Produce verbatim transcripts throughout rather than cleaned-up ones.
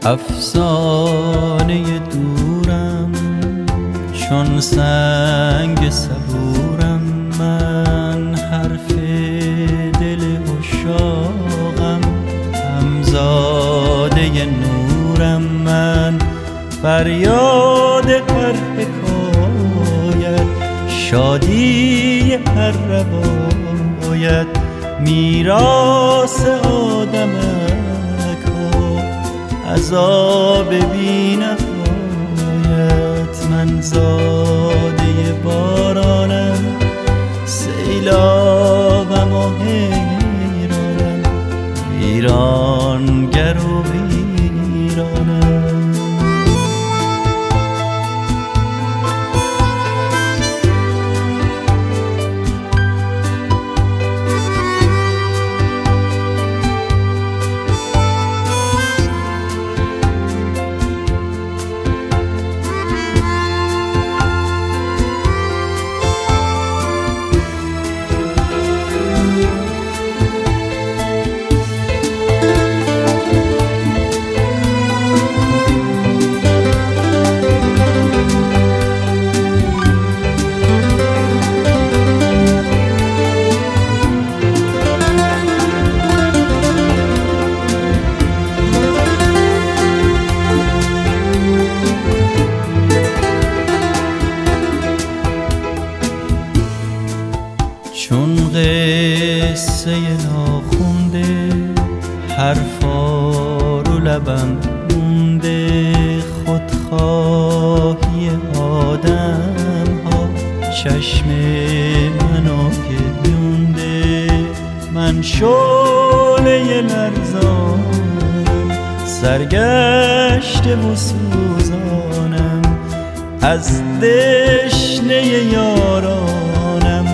افسانه دورم چون سنگ صبورم، من حرف دل عشاقم، همزاده نورم، من فریاد هر حکایت، شادی هر روایت، میراث آدمک ها، عذاب بی نهایت. من زاده بارانم، سیلابم و حیرانم، ویرانگر و ویرانم. چون قصه ناخونده حرفا رو لبم مونده، خودخواهی آدم ها چشم منو گریونده. من شعله لرزانم، سرگشته و سوزانم، از دشنه یارانم،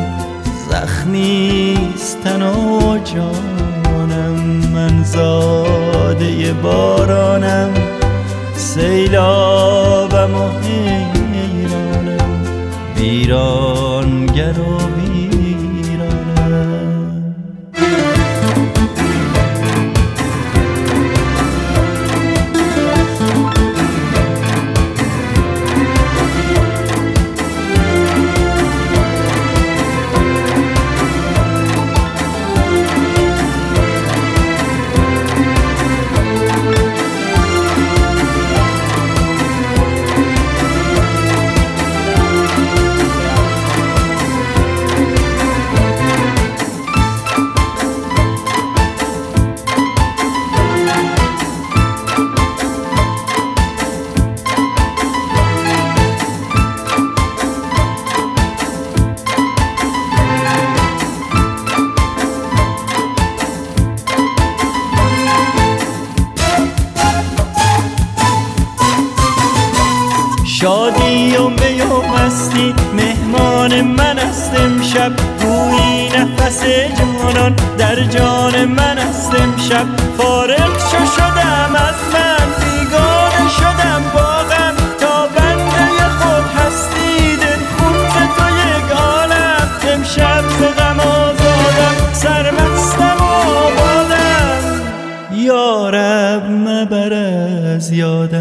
زخمیست تن و جانم. من زاده بارانم، سیلابم و حیرانم، ویرانگر و ویرانم. شادی و می و مستی مهمان من است امشب، گویی نفس جانان در جان من است امشب. فارغ شو شدم از من، بیگانه شدم با غم، تا بنده خود هستی دل خون تو یگانم. امشب ز غم آزادم، سرمستم و آبادم، یا رب مبر از یادم.